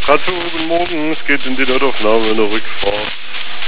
Radio, guten Morgen, es geht in die Notaufnahme in der Rückfahrt.